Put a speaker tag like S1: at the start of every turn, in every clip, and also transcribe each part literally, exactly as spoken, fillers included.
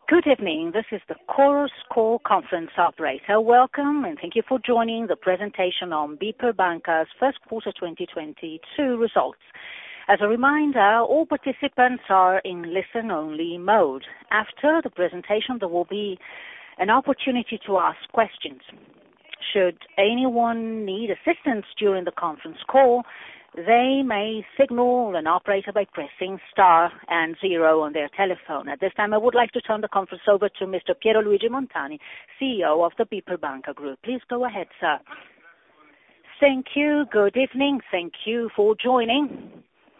S1: Good evening. This is the Chorus Call conference operator. Welcome, and thank you for joining the presentation on BPER Banca's first quarter twenty twenty-two results. As a reminder, all participants are in listen-only mode. After the presentation, there will be an opportunity to ask questions. Should anyone need assistance during the conference call, they may signal an operator by pressing star and zero on their telephone. At this time, I would like to turn the conference over to Mister Piero Luigi Montani, C E O of the BPER Banca Group. Please go ahead, sir. Thank you. Good evening. Thank you for joining.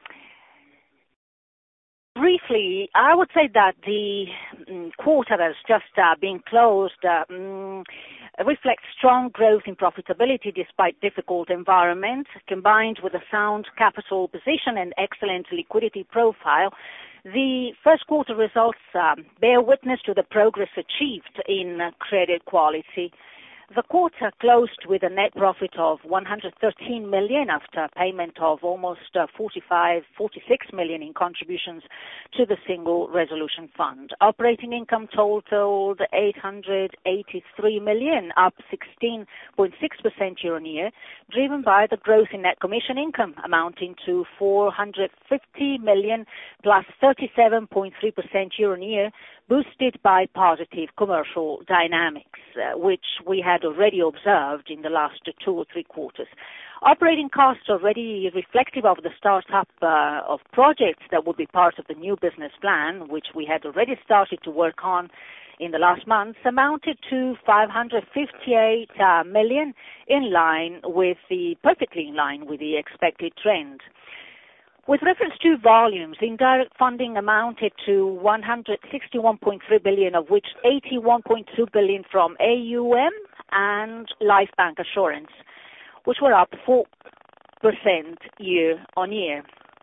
S1: Briefly, I would say that the um, quarter that's just uh, been closed uh, um, reflects strong growth in profitability despite difficult environment, combined with a sound capital position and excellent liquidity profile. The first quarter results um, bear witness to the progress achieved in uh, credit quality. The quarter closed with a net profit of one hundred thirteen million after payment of almost uh, forty-five, forty-six million in contributions to the Single Resolution Fund. Operating income totaled eight hundred eighty-three million, up sixteen point six percent year on year, driven by the growth in net commission income amounting to four hundred fifty million, plus thirty-seven point three percent year on year, boosted by positive commercial dynamics, uh, which we had already observed in the last two or three quarters. Operating costs, already reflective of the start-up uh, of projects that would be part of the new business plan, which we had already started to work on in the last months, amounted to five hundred fifty-eight uh, million, in line with the, perfectly in line with the expected trend. With reference to volumes, indirect funding amounted to one hundred sixty-one point three billion, of which eighty-one point two billion from A U M and Life Bank Assurance, which were up four percent year on year.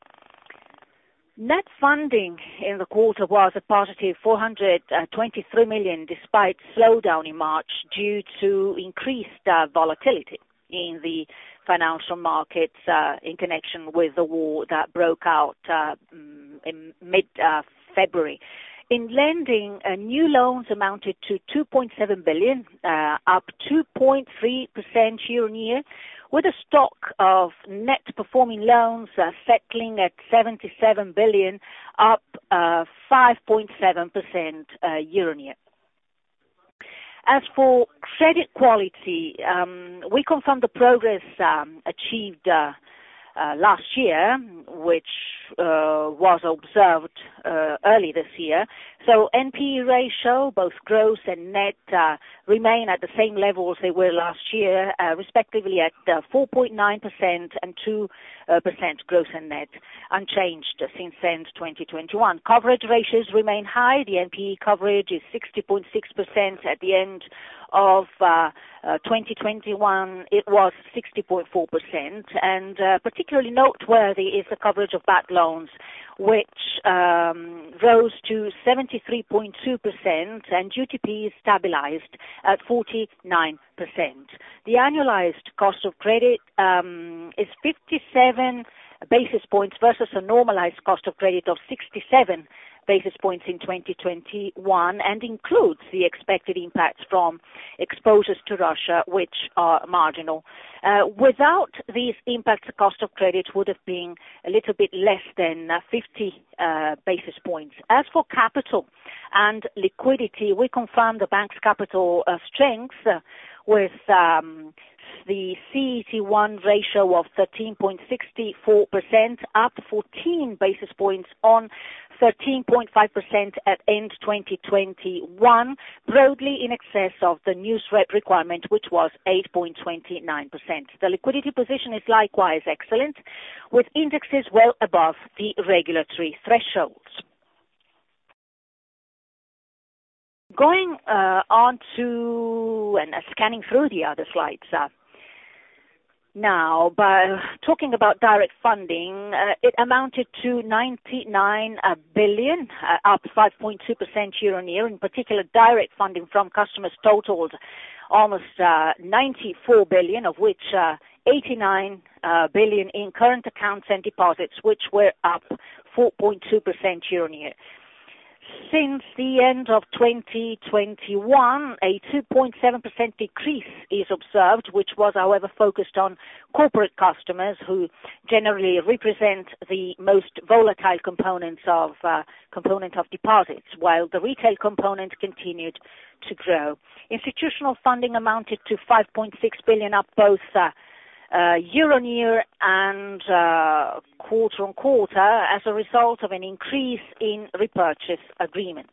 S1: Net funding in the quarter was a positive four hundred twenty-three million, despite slowdown in March due to increased uh, volatility in the financial markets uh, in connection with the war that broke out uh, in mid-February. Uh, in lending, uh, new loans amounted to two point seven billion, uh, up two point three percent year on year, with a stock of net performing loans uh, settling at seventy-seven billion, up uh, five point seven percent uh, year on year. As for credit quality, um, we confirm the progress um, achieved uh, uh, last year, which uh, was observed uh, early this year. So N P E ratio, both gross and net, uh, remain at the same levels they were last year, uh, respectively at uh, four point nine percent and two percent gross and net, unchanged since end twenty twenty-one. Coverage ratios remain high. The N P E coverage is sixty point six percent at the end of uh, uh, twenty twenty-one. It was sixty point four percent, and uh, particularly noteworthy is the coverage of bad loans, which um, rose to seventy-three point two percent, and U T P is stabilized at forty-nine percent. The annualized cost of credit um, is fifty-seven basis points versus a normalized cost of credit of sixty-seven basis points in twenty twenty-one, and includes the expected impacts from exposures to Russia, which are marginal. Uh, without these impacts, the cost of credit would have been a little bit less than uh, fifty uh, basis points. As for capital and liquidity, we confirm the bank's capital uh, strength uh, with um, the C E T one ratio of thirteen point six four percent, up fourteen basis points on thirteen point five percent at end twenty twenty-one, broadly in excess of the new SREP requirement, which was eight point two nine percent. The liquidity position is likewise excellent, with indexes well above the regulatory thresholds. Going uh, on to and uh, scanning through the other slides. Uh, Now, by talking about direct funding, uh, it amounted to ninety-nine billion, uh, up five point two percent year on year. In particular, direct funding from customers totaled almost uh, ninety-four billion, of which uh, eighty-nine uh, billion in current accounts and deposits, which were up four point two percent year on year. since the end of twenty twenty-one, a two point seven percent decrease is observed, which was, however, focused on corporate customers who generally represent the most volatile components of uh, component of deposits, while the retail component continued to grow. Institutional funding amounted to five point six billion, up both uh, Uh, year-on-year and uh, quarter-on-quarter as a result of an increase in repurchase agreements.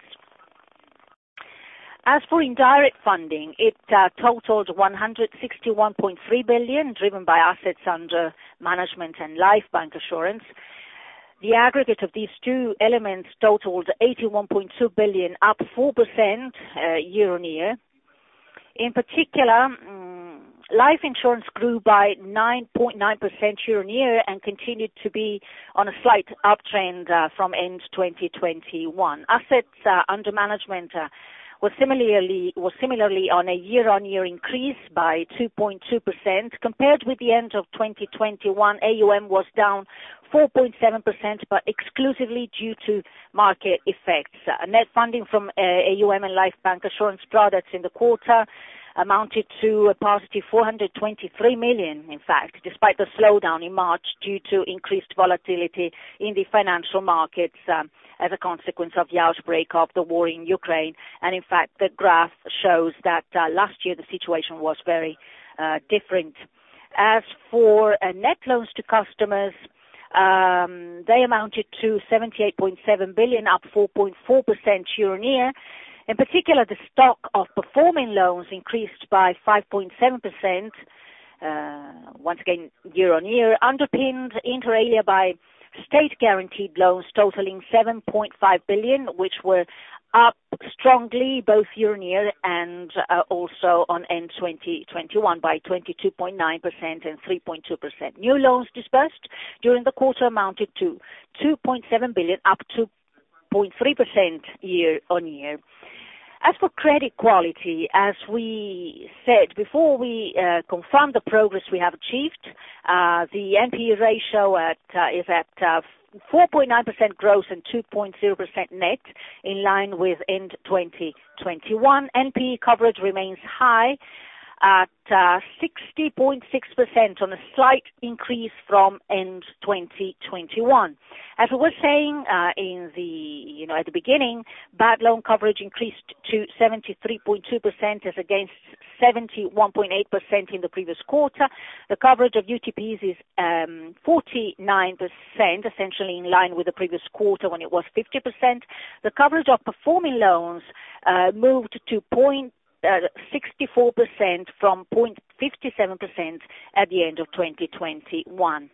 S1: As for indirect funding, it uh, totaled one hundred sixty-one point three billion, driven by assets under management and life bancassurance. The aggregate of these two elements totaled eighty-one point two billion, up four percent uh, year-on-year. In particular, um, life insurance grew by nine point nine percent year-on-year and continued to be on a slight uptrend uh, from end twenty twenty-one. Assets uh, under management uh, was similarly was similarly on a year-on-year increase by two point two percent. Compared with the end of twenty twenty-one, A U M was down four point seven percent, but exclusively due to market effects. Uh, net funding from uh, A U M and life bancassurance products in the quarter amounted to a positive four hundred twenty-three million, in fact, despite the slowdown in March due to increased volatility in the financial markets um, as a consequence of the outbreak of the war in Ukraine. And in fact, the graph shows that uh, last year the situation was very uh, different. As for uh, net loans to customers, um, they amounted to seventy-eight point seven billion, up four point four percent year-on-year. In particular, the stock of performing loans increased by five point seven percent, uh, once again year-on-year, underpinned inter alia by state-guaranteed loans totaling seven point five billion, which were up strongly both year-on-year and uh, also on end twenty twenty-one by twenty-two point nine percent and three point two percent. New loans disbursed during the quarter amounted to two point seven billion, up two point three percent year-on-year. As for credit quality, as we said before, we uh, confirmed the progress we have achieved. Uh, the N P E ratio at, uh, is at uh, four point nine percent gross and two point zero percent net, in line with end twenty twenty-one. N P E coverage remains high at uh, sixty point six percent, on a slight increase from end twenty twenty-one. As we were saying uh, in the, you know, at the beginning, bad loan coverage increased to seventy-three point two percent as against seventy-one point eight percent in the previous quarter. The coverage of U T Ps is um, forty-nine percent, essentially in line with the previous quarter when it was fifty percent. The coverage of performing loans uh, moved to point Uh, sixty-four percent from zero point five seven percent at the end of twenty twenty-one.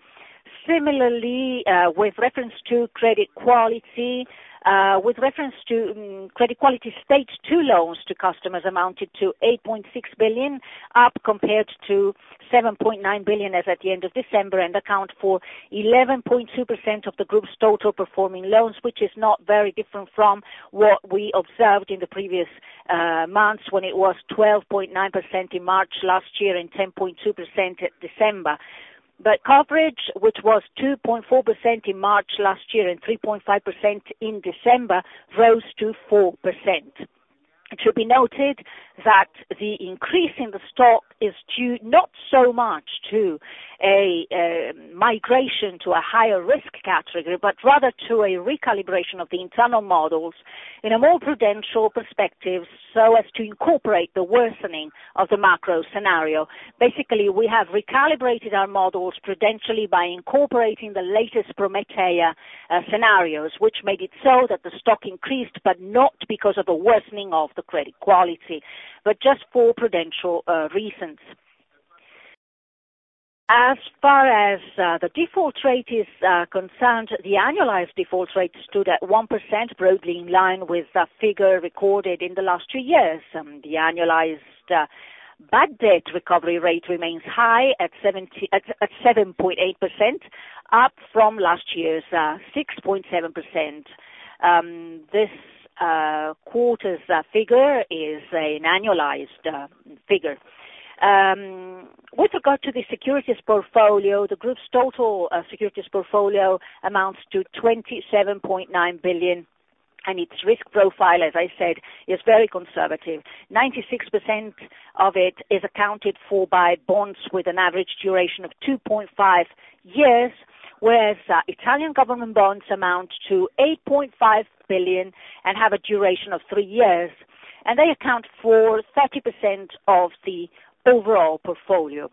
S1: Similarly, uh, with reference to credit quality, uh, with reference to um, credit quality, stage two loans to customers amounted to eight point six billion, up compared to seven point nine billion as at the end of December, and account for eleven point two percent of the group's total performing loans, which is not very different from what we observed in the previous uh, months, when it was twelve point nine percent in March last year and ten point two percent at December. But coverage, which was two point four percent in March last year and three point five percent in December, rose to four percent. It should be noted that the increase in the stock is due not so much to a uh, migration to a higher risk category, but rather to a recalibration of the internal models in a more prudential perspective, so as to incorporate the worsening of the macro scenario. Basically, we have recalibrated our models prudentially by incorporating the latest Prometheia uh, scenarios, which made it so that the stock increased, but not because of a worsening of the credit quality, but just for prudential uh, reasons. As far as uh, the default rate is uh, concerned, the annualized default rate stood at one percent, broadly in line with the figure recorded in the last two years. Um, the annualized uh, bad debt recovery rate remains high at, seventy, at, at seven point eight percent, up from last year's uh, six point seven percent. Um, this uh, quarter's uh, figure is an annualized uh, figure. Um, with regard to the securities portfolio, the group's total uh, securities portfolio amounts to twenty-seven point nine billion and its risk profile, as I said, is very conservative. ninety-six percent of it is accounted for by bonds with an average duration of two point five years, whereas uh, Italian government bonds amount to eight point five billion and have a duration of three years, and they account for thirty percent of the overall portfolio.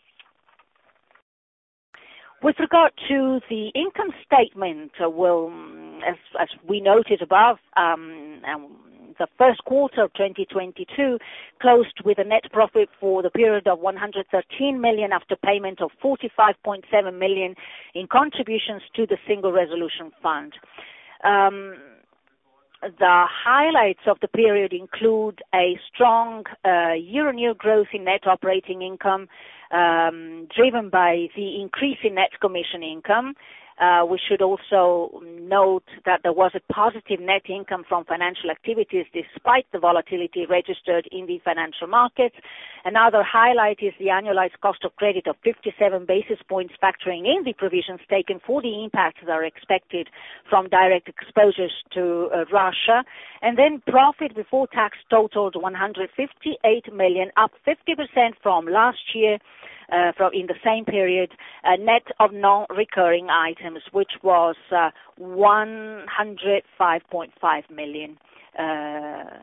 S1: With regard to the income statement, uh, well, as, as we noted above, um, um, the first quarter of twenty twenty-two closed with a net profit for the period of one hundred thirteen million after payment of forty-five point seven million in contributions to the Single Resolution Fund. Um, The highlights of the period include a strong uh, year-on-year growth in net operating income, um, driven by the increase in net commission income. Uh, we should also note that there was a positive net income from financial activities despite the volatility registered in the financial markets. Another highlight is the annualized cost of credit of fifty-seven basis points, factoring in the provisions taken for the impacts that are expected from direct exposures to uh, Russia. And then profit before tax totaled one hundred fifty-eight million, up fifty percent from last year. Uh, from in the same period, uh, net of non-recurring items, which was uh, one hundred five point five million, uh,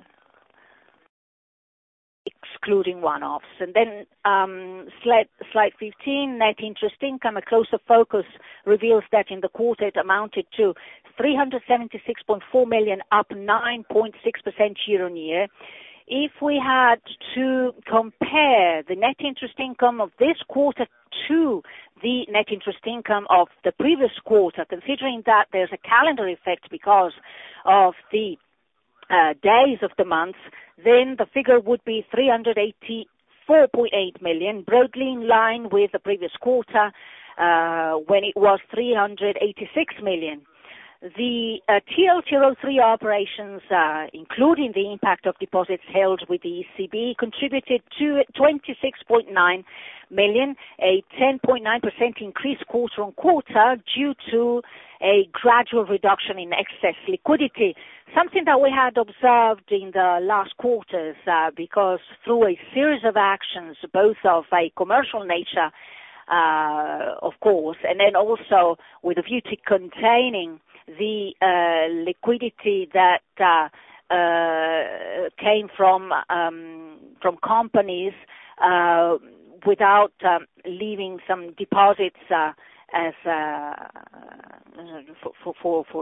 S1: excluding one-offs. And then um, slide, slide fifteen, net interest income. A closer focus reveals that in the quarter it amounted to three hundred seventy-six point four million, up nine point six percent year-on-year. If we had to compare the net interest income of this quarter to the net interest income of the previous quarter, considering that there's a calendar effect because of the uh, days of the month, then the figure would be three hundred eighty-four point eight million, broadly in line with the previous quarter uh, when it was three hundred eighty-six million. The uh, T L T R O three operations, uh, including the impact of deposits held with the E C B, contributed to twenty-six point nine million, a ten point nine percent increase quarter on quarter due to a gradual reduction in excess liquidity, something that we had observed in the last quarters uh, because through a series of actions, both of a commercial nature, uh, of course, and then also with a view to containing the uh, liquidity that uh, uh, came from um, from companies uh, without um, leaving some deposits uh, as uh, for for, for, for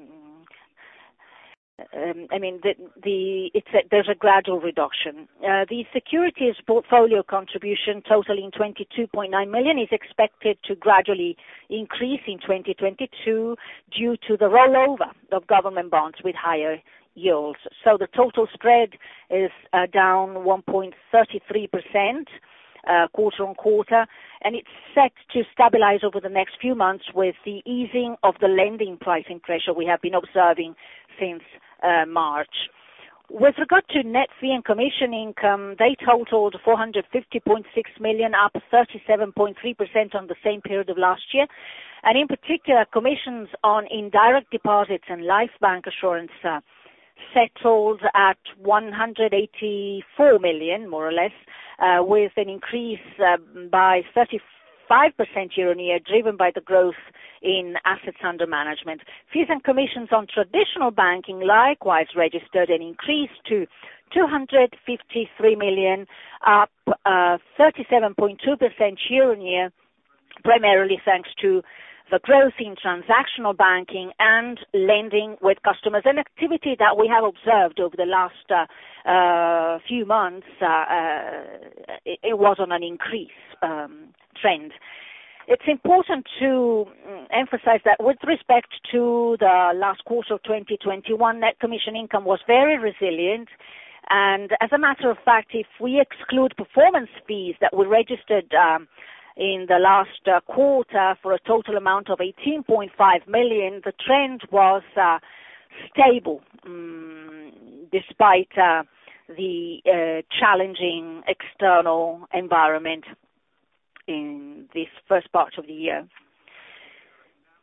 S1: Um, I mean, the, the, it's a, there's a gradual reduction. Uh, the securities portfolio contribution totaling twenty-two point nine million is expected to gradually increase in twenty twenty-two due to the rollover of government bonds with higher yields. So the total spread is uh, down one point three three percent. Uh, quarter on quarter, and it's set to stabilize over the next few months with the easing of the lending pricing pressure we have been observing since uh, March. With regard to net fee and commission income, they totaled four hundred fifty point six million, up thirty-seven point three percent on the same period of last year, and in particular, commissions on indirect deposits and life bank assurance uh, settled at one hundred eighty-four million, more or less, uh, with an increase uh, by thirty-five percent year-on-year, driven by the growth in assets under management. Fees and commissions on traditional banking likewise registered an increase to two hundred fifty-three million, up uh, thirty-seven point two percent year-on-year, primarily thanks to the growth in transactional banking and lending with customers, an activity that we have observed over the last uh, uh, few months. Uh, uh, it, it was on an increase um, trend. It's important to emphasize that with respect to the last quarter of twenty twenty-one, net commission income was very resilient. And as a matter of fact, if we exclude performance fees that were registered um, in the last uh, quarter for a total amount of eighteen point five million, the trend was uh, stable um, despite uh, the uh, challenging external environment in this first part of the year.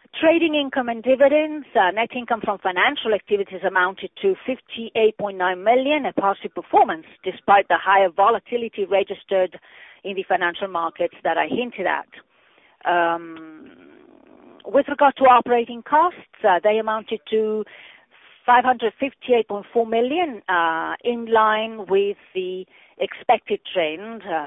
S1: Trading income and dividends, uh, net income from financial activities amounted to fifty-eight point nine million, a positive performance despite the higher volatility registered in the financial markets that I hinted at. Um, with regard to operating costs, uh, they amounted to five hundred fifty-eight point four million, uh, in line with the expected trend. Uh,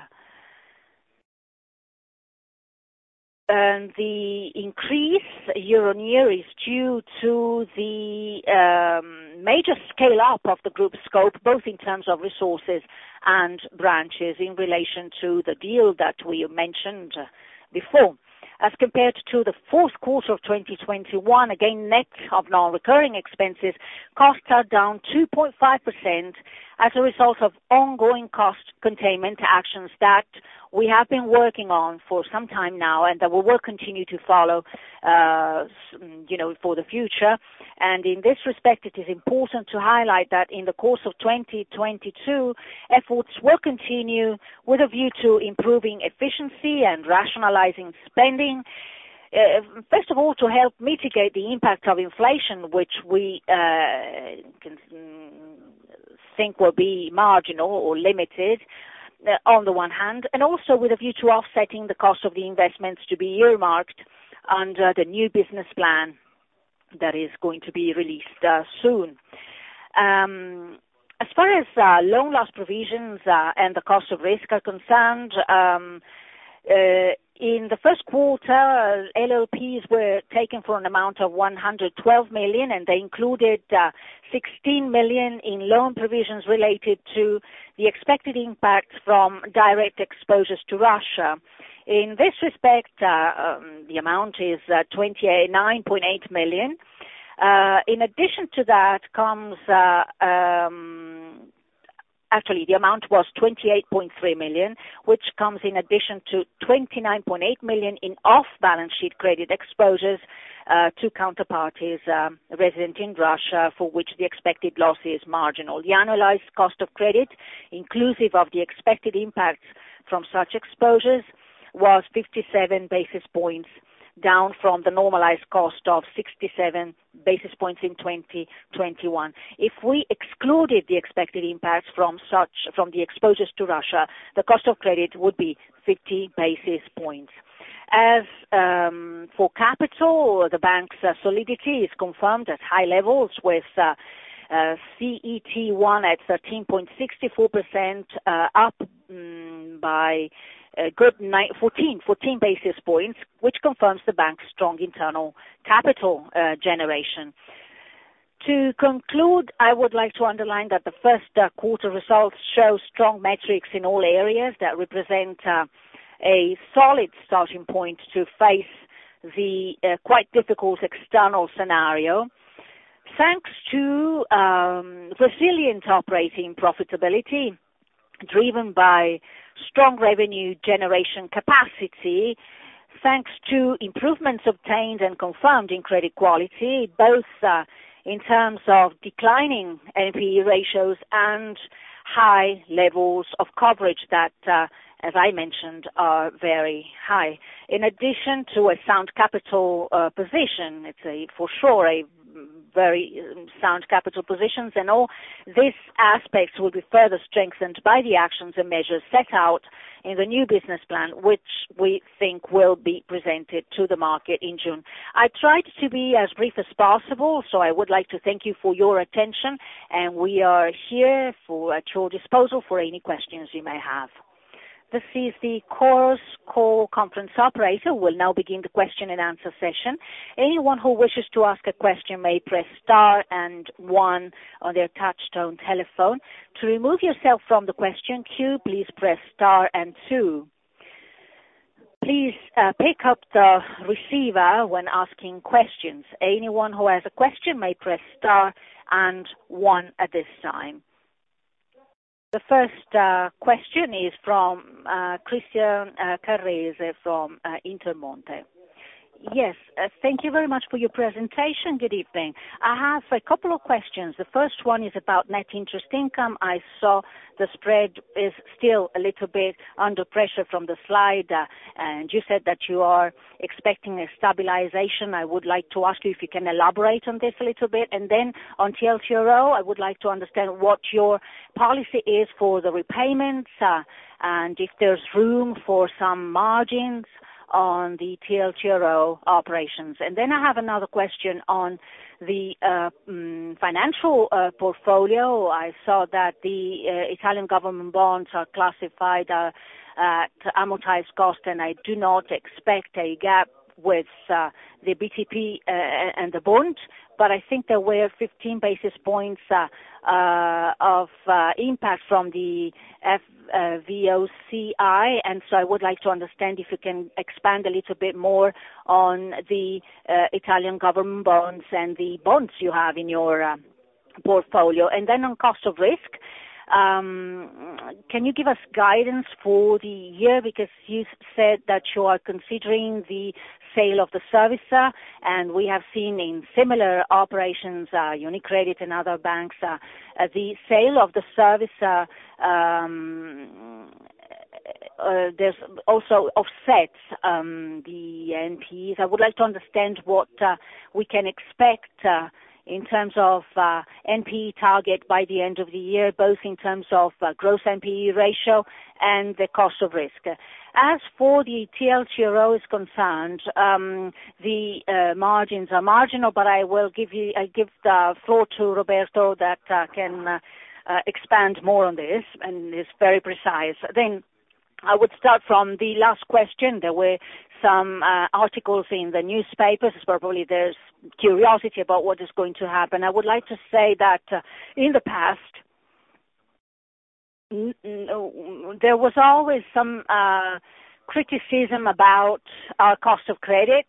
S1: And the increase year-on-year is due to the um, major scale-up of the group scope, both in terms of resources and branches, in relation to the deal that we mentioned before. As compared to the fourth quarter of twenty twenty-one, again, net of non-recurring expenses, costs are down two point five percent as a result of ongoing cost containment actions that we have been working on for some time now, and that we will continue to follow, uh, you know, for the future. And in this respect, it is important to highlight that in the course of twenty twenty-two, efforts will continue with a view to improving efficiency and rationalizing spending. Uh, first of all, to help mitigate the impact of inflation, which we uh, can think will be marginal or limited, Uh, on the one hand, and also with a view to offsetting the cost of the investments to be earmarked under the new business plan that is going to be released uh, soon. Um, as far as uh, loan loss provisions uh, and the cost of risk are concerned, um, uh, in the first quarter, uh, L L Ps were taken for an amount of one hundred twelve million, and they included uh, sixteen million in loan provisions related to the expected impact from direct exposures to Russia. In this respect, uh, um, the amount is uh, twenty-nine point eight million. Uh, in addition to that comes uh, um, Actually, the amount was twenty-eight point three million, which comes in addition to twenty-nine point eight million in off-balance sheet credit exposures uh, to counterparties um, resident in Russia, for which the expected loss is marginal. The annualized cost of credit, inclusive of the expected impacts from such exposures, was fifty-seven basis points, down from the normalized cost of sixty-seven basis points in twenty twenty-one. If we excluded the expected impacts from such, from the exposures to Russia, the cost of credit would be fifty basis points. As um, for capital, the bank's uh, solidity is confirmed at high levels, with uh, uh, C E T one at thirteen point six four percent, uh, up um, by a good fourteen, fourteen basis points, which confirms the bank's strong internal capital uh, generation. To conclude, I would like to underline that the first uh, quarter results show strong metrics in all areas that represent uh, a solid starting point to face the uh, quite difficult external scenario. Thanks to um, resilient operating profitability, driven by strong revenue generation capacity, thanks to improvements obtained and confirmed in credit quality, both uh, in terms of declining N P E ratios and high levels of coverage that, uh, as I mentioned, are very high. In addition to a sound capital uh, position, it's a, for sure a very sound capital positions, and all these aspects will be further strengthened by the actions and measures set out in the new business plan, which we think will be presented to the market in June. I tried to be as brief as possible, so I would like to thank you for your attention, and we are here for at your disposal for any questions you may have. This is the Chorus Call conference operator. We'll now begin the question and answer session. Anyone who wishes to ask a question may press star and one on their touch-tone telephone. To remove yourself from the question queue, please press star and two. Please uh, pick up the receiver when asking questions. Anyone who has a question may press star and one at this time. The first uh, question is from uh, Christian uh, Carrese from uh, Intermonte. Yes, uh, thank you very much for your presentation. Good evening. I have a couple of questions. The first one is about net interest income. I saw the spread is still a little bit under pressure from the slide, uh, and you said that you are expecting a stabilization. I would like to ask you if you can elaborate on this a little bit. And then on T L T R O, I would like to understand what your policy is for the repayments, uh, and if there's room for some margins on the T L T R O operations. And then I have another question on the uh, um, financial uh, portfolio. I saw that the uh, Italian government bonds are classified uh, at amortized cost, and I do not expect a gap with uh, the B T P uh, and the bond, but I think there were fifteen basis points uh, uh, of uh, impact from the F, uh, V O C I, and so I would like to understand if you can expand a little bit more on the uh, Italian government bonds and the bonds you have in your uh, portfolio. And then on cost of risk, Um, can you give us guidance for the year, because you said that you are considering the sale of the servicer, and we have seen in similar operations, uh, UniCredit and other banks, uh, uh, the sale of the servicer, um, uh, there's also offsets um, the N P Es. I would like to understand what uh, we can expect uh, in terms of uh, N P E target by the end of the year, both in terms of uh, gross N P E ratio and the cost of risk. As for the T L T R O is concerned, um, the uh, margins are marginal, but I will give you, I give the floor to Roberto that uh, can uh, uh, expand more on this, and is very precise. Then I would start from the last question. There were some uh, articles in the newspapers. Probably there's curiosity about what is going to happen. I would like to say that uh, in the past, n- n- there was always some uh, criticism about our cost of credit,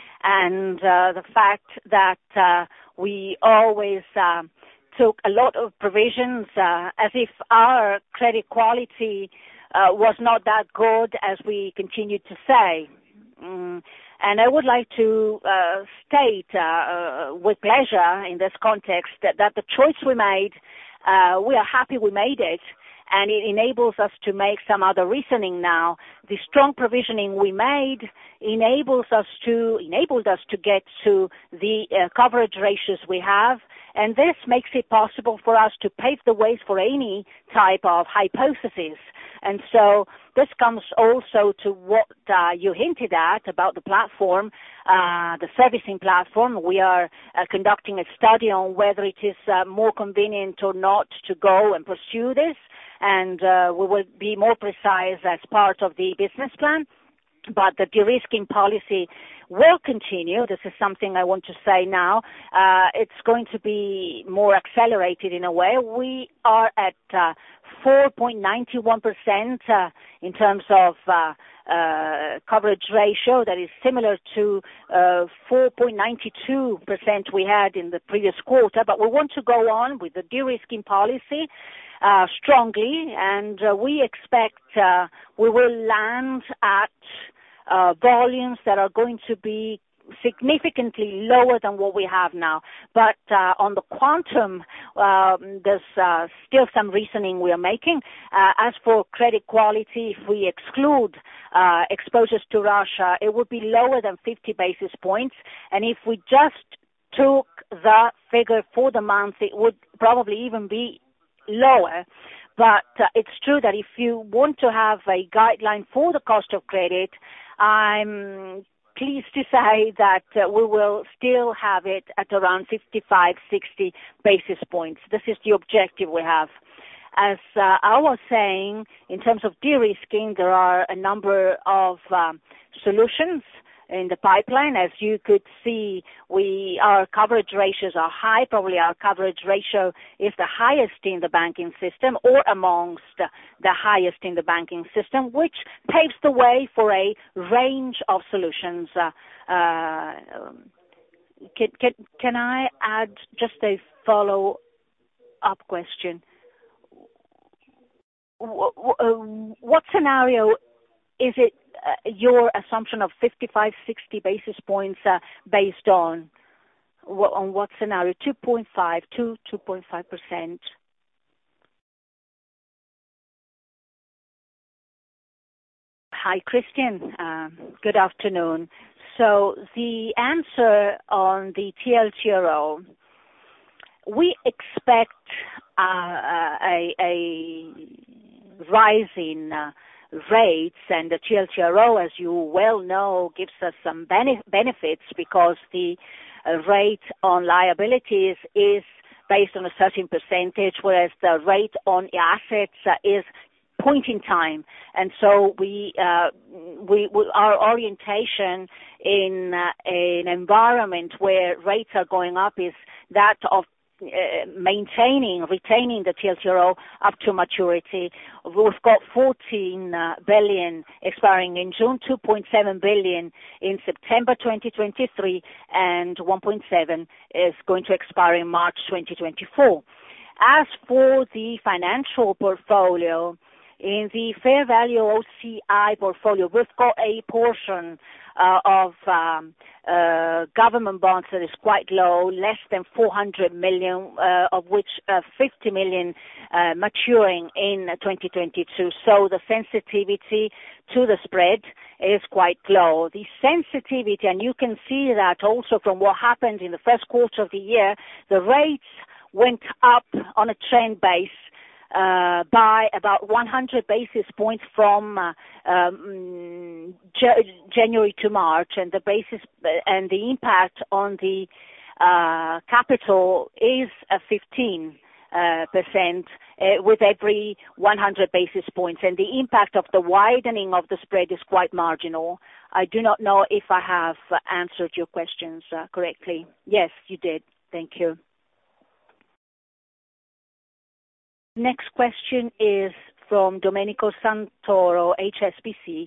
S1: and uh, the fact that uh, we always uh, took a lot of provisions uh, as if our credit quality Uh, was not that good as we continued to say. Mm. And I would like to uh, state uh, uh, with pleasure in this context that, that the choice we made, uh, we are happy we made it, and it enables us to make some other reasoning now. The strong provisioning we made enables us to, enabled us to get to the uh, coverage ratios we have, and this makes it possible for us to pave the ways for any type of hypothesis. And so this comes also to what uh, you hinted at about the platform, uh, the servicing platform. We are uh, conducting a study on whether it is uh, more convenient or not to go and pursue this, and uh, we will be more precise as part of the business plan. But the de-risking policy will continue. This is something I want to say now. Uh, it's going to be more accelerated in a way. We are at uh, four point nine one percent uh, in terms of uh, uh, coverage ratio. That is similar to uh, four point nine two percent we had in the previous quarter. But we want to go on with the de-risking policy uh, strongly, and uh, we expect uh, we will land at Uh, volumes that are going to be significantly lower than what we have now. But uh, on the quantum, um, there's uh, still some reasoning we are making. Uh, as for credit quality, if we exclude uh, exposures to Russia, it would be lower than fifty basis points. And if we just took the figure for the month, it would probably even be lower. But uh, it's true that if you want to have a guideline for the cost of credit, I'm pleased to say that uh, we will still have it at around fifty-five, sixty basis points. This is the objective we have. As uh, I was saying, in terms of de-risking, there are a number of um, solutions in the pipeline. As you could see, we our coverage ratios are high. Probably our coverage ratio is the highest in the banking system, or amongst the highest in the banking system, which paves the way for a range of solutions. Uh, uh, can, can, can I add just a follow-up question? What scenario is it uh, your assumption of fifty-five, sixty basis points uh, based on? On what scenario? two point five, two, two point five percent. Hi, Christian. Um, good afternoon. So the answer on the T L T R O, we expect uh, a, a rise in uh, rates, and the T L T R O, as you well know, gives us some bene- benefits because the uh, rate on liabilities is based on a certain percentage, whereas the rate on assets uh, is point in time. And so we, uh, we, we our orientation in uh, an environment where rates are going up is that of Uh, maintaining, retaining the T L T R O up to maturity. We've got fourteen uh, billion expiring in June, two point seven billion in September twenty twenty-three, and one point seven is going to expire in March twenty twenty-four. As for the financial portfolio, in the fair value O C I portfolio, we've got a portion uh, of um, uh, government bonds that is quite low, less than four hundred million, uh, of which uh, fifty million uh, maturing in twenty twenty-two. So the sensitivity to the spread is quite low. The sensitivity, and you can see that also from what happened in the first quarter of the year, the rates went up on a trend base Uh, by about one hundred basis points from uh, um, J- January to March, and the basis and the impact on the uh, capital is a fifteen uh, percent uh, with every one hundred basis points, and the impact of the widening of the spread is quite marginal. I do not know if I have answered your questions uh, correctly. Yes, you did. Thank you. Next question is from Domenico Santoro, H S B C.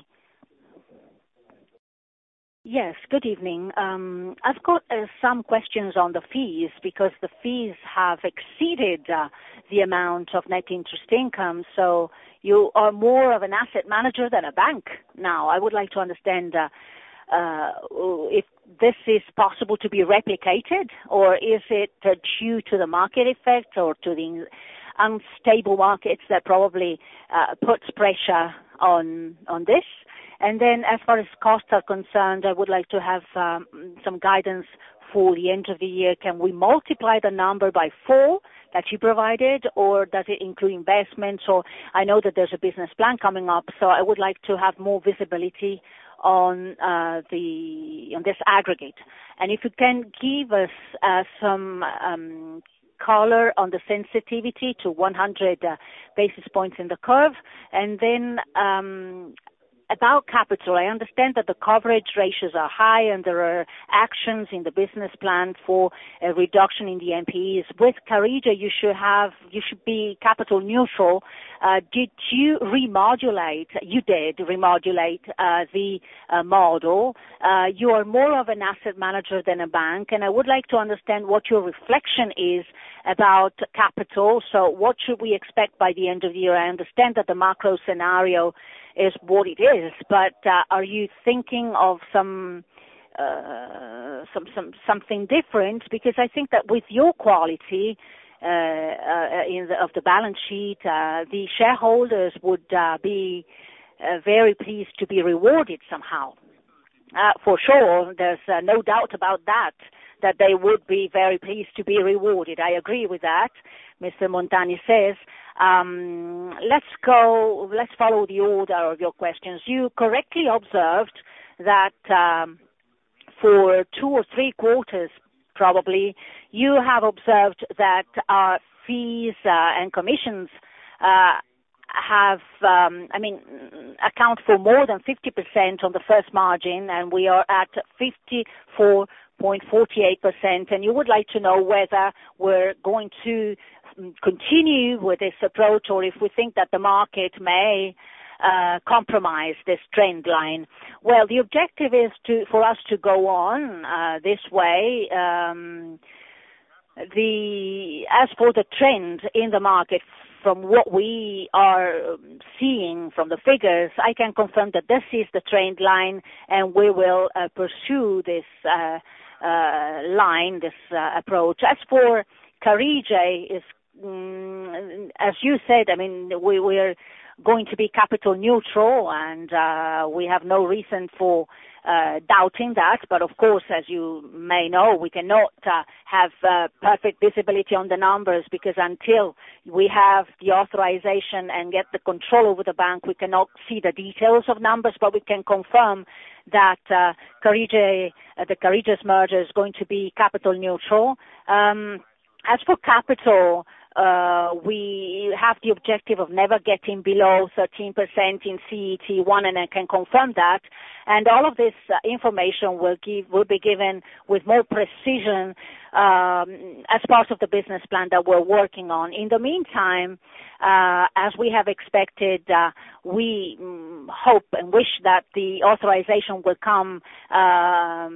S1: Yes, good evening. Um, I've got uh, some questions on the fees because the fees have exceeded uh, the amount of net interest income. So you are more of an asset manager than a bank now. I would like to understand uh, uh, if this is possible to be replicated, or is it uh, due to the market effect or to the unstable markets that probably uh, puts pressure on on this. And then as far as costs are concerned, I would like to have um, some guidance for the end of the year. Can we multiply the number by four that you provided, or does it include investments? Or I know that there's a business plan coming up, so I would like to have more visibility on uh, the on this aggregate. And if you can give us uh, some um, color on the sensitivity to one hundred uh, basis points in the curve. And then um, about capital, I understand that the coverage ratios are high and there are actions in the business plan for a reduction in the N P Es. With Carige, you should have, you should be capital neutral. Uh, did you remodulate, you did remodulate uh, the uh, model. Uh, you are more of an asset manager than a bank, and I would like to understand what your reflection is about capital. So what should we expect by the end of the year? I understand that the macro scenario is what it is, but uh, are you thinking of some, uh, some, some, something different? Because I think that with your quality uh, uh, in the, of the balance sheet, uh, the shareholders would uh, be uh, very pleased to be rewarded somehow. Uh, for sure, there's uh, no doubt about that, that they would be very pleased to be rewarded. I agree with that. Mister Montani says, um, let's go, let's follow the order of your questions. You correctly observed that um, for two or three quarters, probably, you have observed that our fees uh, and commissions uh, have, um, I mean, account for more than fifty percent on the first margin, and we are at fifty-four point four eight percent. And you would like to know whether we're going to continue with this approach, or if we think that the market may uh, compromise this trend line. Well, the objective is to for us to go on uh, this way. Um, the as for the trend in the market, from what we are seeing from the figures, I can confirm that this is the trend line, and we will uh, pursue this uh, uh, line, this uh, approach. As for Carige, is mm, as you said, I mean, we we're going to be capital neutral, and uh, we have no reason for uh, doubting that. But of course, as you may know, we cannot uh, have uh, perfect visibility on the numbers, because until we have the authorization and get the control over the bank, we cannot see the details of numbers. But we can confirm that uh, Carige, uh, the Carige's merger is going to be capital neutral. Um, as for capital, Uh, we have the objective of never getting below thirteen percent in C E T one, and I can confirm that. And all of this uh, information will give will be given with more precision um, as part of the business plan that we're working on. In the meantime, uh, as we have expected, uh, we mm, hope and wish that the authorization will come um,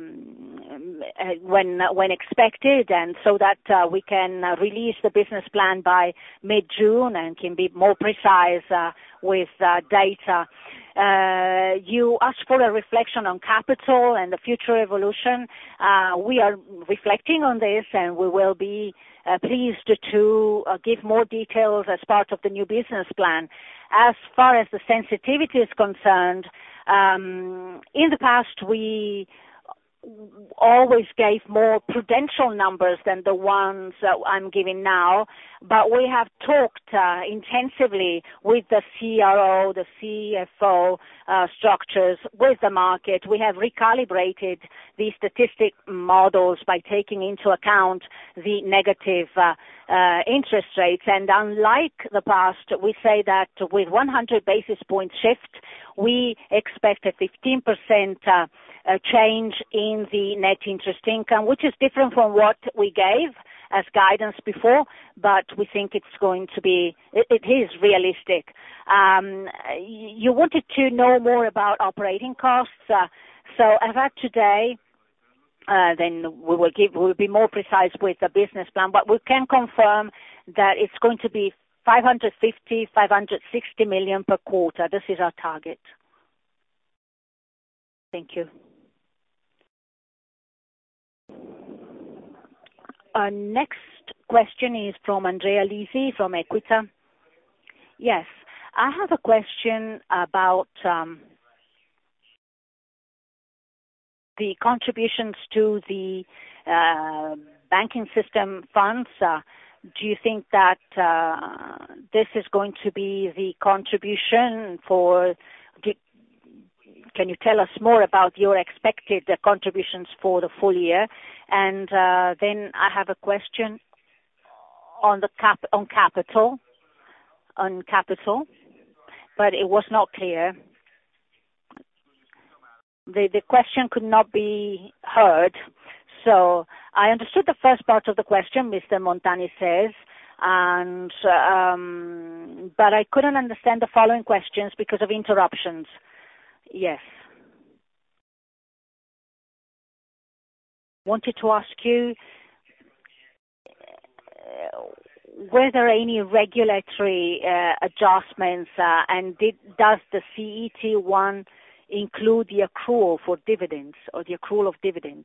S1: when when expected, and so that uh, we can uh, release the business plan by mid-June and can be more precise uh, with uh, data. Uh, you asked for a reflection on capital and the future evolution. Uh, we are reflecting on this, and we will be uh, pleased to uh, give more details as part of the new business plan. As far as the sensitivity is concerned, um, in the past we always gave more prudential numbers than the ones uh, I'm giving now, but we have talked uh, intensively with the C R O, the C F O uh, structures, with the market. We have recalibrated the statistic models by taking into account the negative uh, uh, interest rates, and unlike the past, we say that with one hundred basis point shift, we expect a fifteen percent uh, uh, change in the net interest income, which is different from what we gave as guidance before, but we think it's going to be, it, it is realistic. Um, you wanted to know more about operating costs, uh, so as at today, uh, then we will give, we will be more precise with the business plan, but we can confirm that it's going to be five hundred fifty, five hundred sixty million per quarter. This is our target. Thank you. Our next question is from Andrea Lisi from Equita. Yes, I have a question about um, the contributions to the uh, banking system funds. Uh, do you think that uh, this is going to be the contribution for? Can you tell us more about your expected uh, contributions for the full year? And uh, then I have a question on the cap on capital, on capital, but it was not clear. The the question could not be heard, so I understood the first part of the question, Mister Montani says, and um, but I couldn't understand the following questions because of interruptions. Yes. Wanted to ask you, uh, were there any regulatory uh, adjustments, uh, and did, does the C E T one include the accrual for dividends or the accrual of dividends?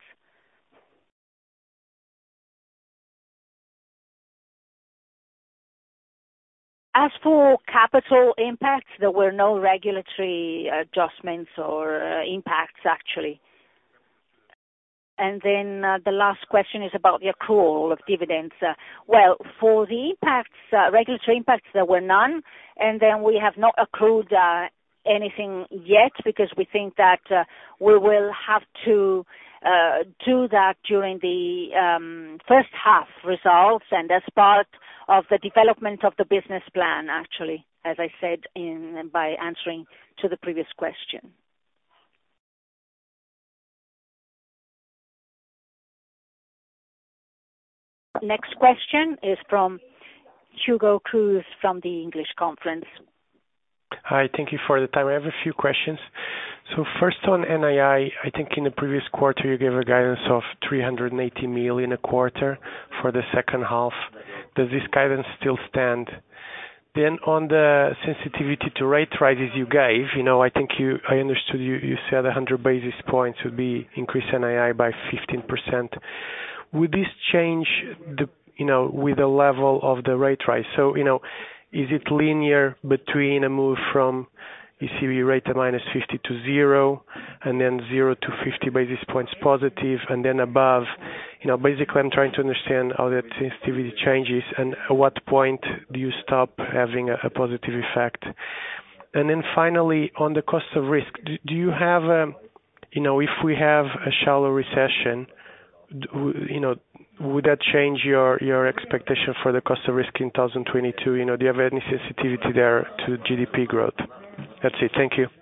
S1: As for capital impacts, there were no regulatory adjustments or uh, impacts, actually. And then uh, the last question is about the accrual of dividends. Uh, well, for the impacts, uh, regulatory impacts, there were none. And then we have not accrued uh, anything yet because we think that uh, we will have to uh, do that during the um, first half results and as part of the development of the business plan, actually, as I said in by answering to the previous question. Next question is from Hugo Cruz from the English conference.
S2: Hi, thank you for the time. I have a few questions. So first on N I I, I think in the previous quarter you gave a guidance of three hundred eighty million a quarter for the second half. Does this guidance still stand? Then on the sensitivity to rate rises you gave, you know, I think you, I understood you, you said one hundred basis points would be increase N I I by fifteen percent. Would this change the, you know, with the level of the rate rise? So, you know, is it linear between a move from E C B rate at minus fifty to zero, and then zero to fifty basis points positive, and then above? You know, basically, I'm trying to understand how that sensitivity changes, and at what point do you stop having a, a positive effect? And then finally, on the cost of risk, do, do you have, a, you know, if we have a shallow recession, you know, would that change your, your expectation for the cost of risk in twenty twenty-two? You know, do you have any sensitivity there to G D P growth? That's it. Thank you.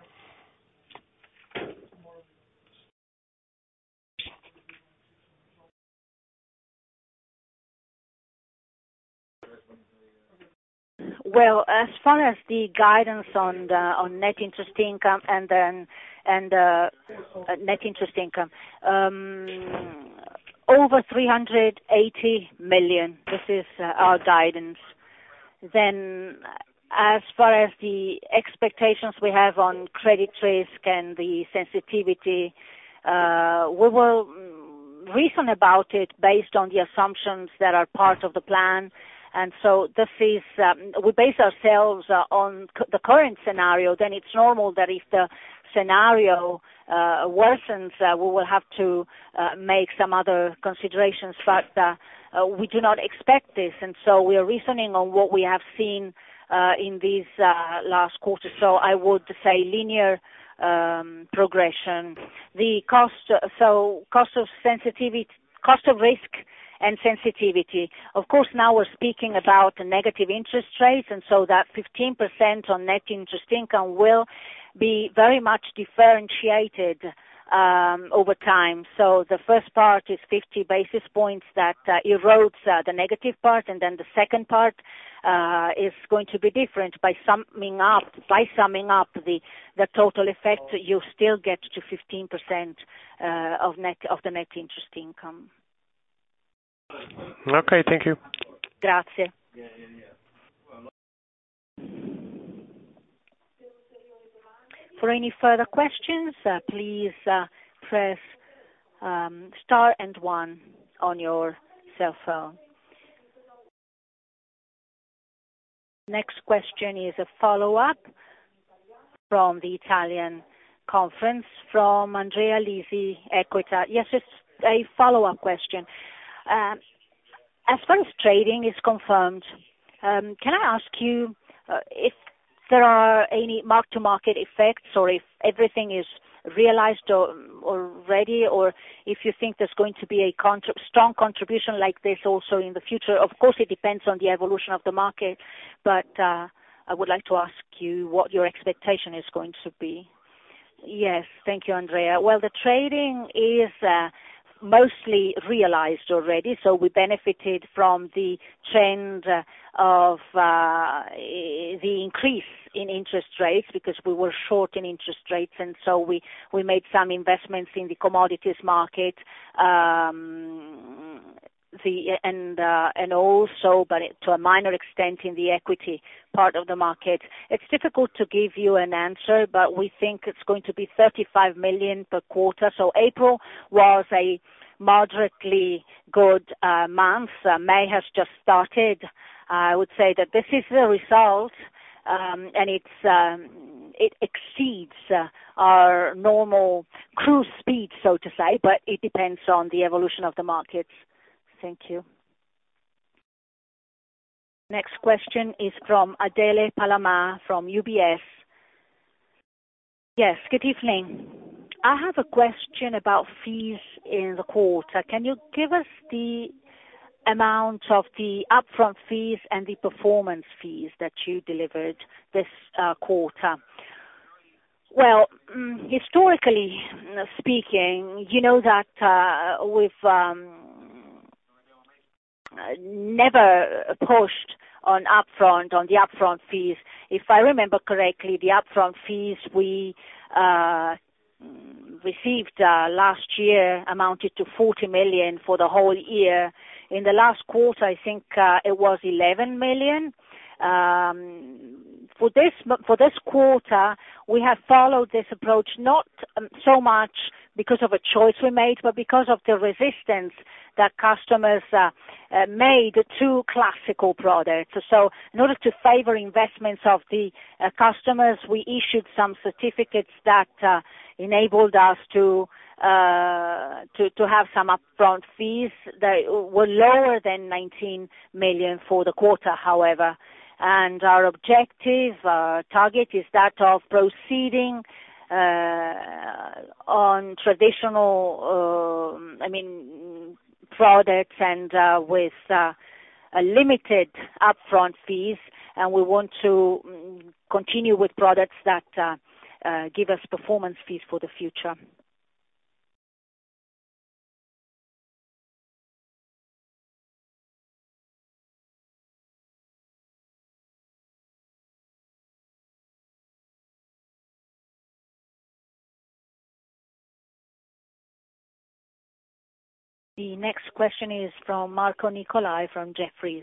S1: Well, as far as the guidance on the, on net interest income and then and uh, net interest income, um, over three hundred eighty million. This is uh, our guidance. Then, as far as the expectations we have on credit risk and the sensitivity, uh, we will reason about it based on the assumptions that are part of the plan. And so this is, um, we base ourselves uh, on c- the current scenario. Then it's normal that if the scenario uh, worsens, uh, we will have to uh, make some other considerations. But uh, uh, we do not expect this. And so we are reasoning on what we have seen uh, in these uh, last quarters. So I would say linear um, progression. The cost, so cost of sensitivity, cost of risk, and sensitivity. Of course, now we're speaking about negative interest rates, and so that fifteen percent on net interest income will be very much differentiated um, over time. So the first part is fifty basis points that uh, erodes uh, the negative part, and then the second part uh, is going to be different. By summing up, by summing up the the total effect, you still get to fifteen percent uh, of net of the net interest income.
S2: Okay, thank you.
S1: Grazie. For any further questions, uh, please uh, press um, star and one on your cell phone. Next question is a follow-up from the Italian conference from Andrea Lisi, Equita. Yes, it's a follow-up question. Um, as far as trading is confirmed, um, can I ask you uh, if there are any mark-to-market effects, or if everything is realized or already, or if you think there's going to be a contra- strong contribution like this also in the future? Of course, it depends on the evolution of the market, but uh, I would like to ask you what your expectation is going to be. Yes, thank you, Andrea. Well, the trading is uh, mostly realized already, so we benefited from the trend uh, of uh, the increase in interest rates, because we were short in interest rates, and so we, we made some investments in the commodities market, um, the and uh, and also, but to a minor extent, in the equity part of the market. It's difficult to give you an answer, but we think it's going to be thirty-five million per quarter. So April was a moderately good uh, month. Uh, May has just started. I would say that this is the result, um, and it's um, it exceeds uh, our normal cruise speed, so to say, but it depends on the evolution of the markets. Thank you. Next question is from Adele Palama from U B S. Yes, good evening. I have a question about fees in the quarter. Can you give us the amount of the upfront fees and the performance fees that you delivered this uh, quarter? Well, um, historically speaking, you know that uh, we've um, never pushed on upfront, on the upfront fees. If I remember correctly, the upfront fees we uh, received uh, last year amounted to forty million for the whole year. In the last quarter, I think uh, it was eleven million. Um, for this for this quarter, we have followed this approach not um, so much because of a choice we made, but because of the resistance that customers uh, uh, made to classical products. So in order to favor investments of the uh, customers, we issued some certificates that uh, enabled us to Uh, to, to have some upfront fees that were lower than nineteen million for the quarter, however. And our objective, uh, target is that of proceeding uh, on traditional, uh, I mean, products and uh, with uh, a limited upfront fees, and we want to continue with products that uh, uh, give us performance fees for the future. The next question is from Marco Nicolai from Jefferies.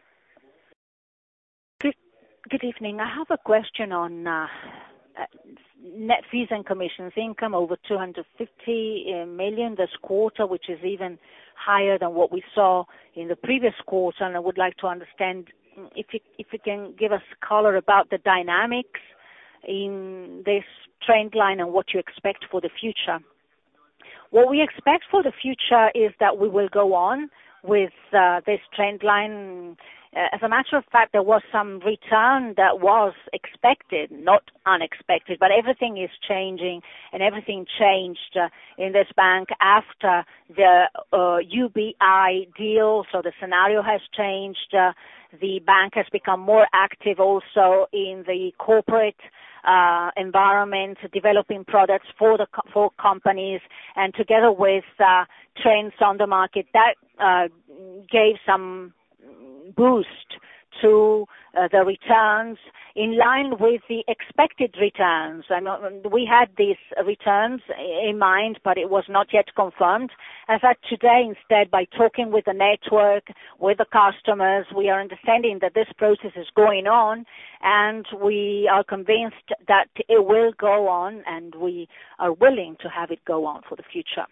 S1: Good, good evening. I have a question on uh, net fees and commissions income over two hundred fifty million this quarter, which is even higher than what we saw in the previous quarter. And I would like to understand if you, if you can give us color about the dynamics in this trend line and what you expect for the future. What we expect for the future is that we will go on with uh, this trend line. Uh, as a matter of fact, there was some return that was expected, not unexpected, but everything is changing, and everything changed uh, in this bank after the uh, U B I deal, so the scenario has changed. Uh, the bank has become more active also in the corporate Uh, environment, developing products for the for companies, and together with uh, trends on the market, that uh, gave some boost to uh, the returns in line with the expected returns. I mean, we had these returns in mind, but it was not yet confirmed. As at today, instead, by talking with the network, with the customers, we are understanding that this process is going on, and we are convinced that it will go on, and we are willing to have it go on for the future.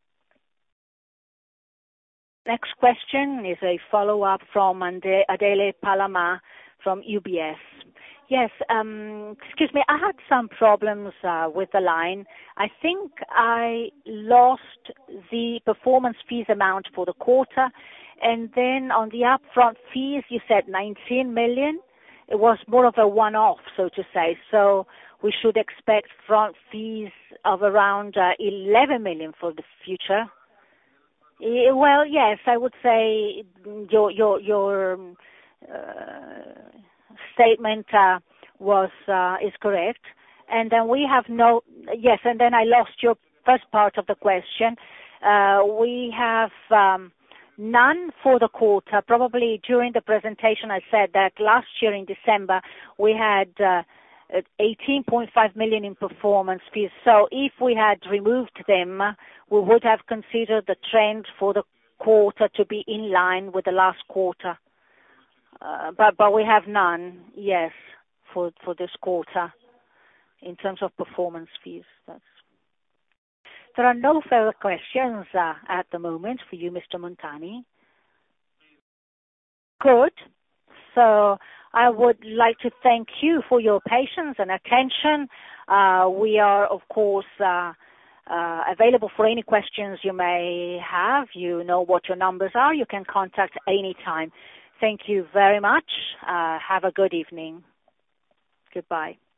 S1: Next question is a follow-up from Adele Palama from U B S. Yes, um, excuse me, I had some problems uh, with the line. I think I lost the performance fees amount for the quarter, and then on the upfront fees, you said nineteen million. It was more of a one-off, so to say. So we should expect front fees of around uh, eleven million for the future. Well, yes, I would say your your your uh, statement uh, was uh, is correct, and then we have no yes, and then I lost your first part of the question. Uh, we have um, none for the quarter. Probably during the presentation, I said that last year in December we had Uh, eighteen point five million in performance fees. So if we had removed them, we would have considered the trend for the quarter to be in line with the last quarter. Uh, but, but we have none, yes, for, for this quarter in terms of performance fees. That's... There are no further questions uh, at the moment for you, Mister Montani. Good. So I would like to thank you for your patience and attention. Uh, we are, of course, uh, uh, available for any questions you may have. You know what your numbers are. You can contact any time. Thank you very much. Uh, have a good evening. Goodbye.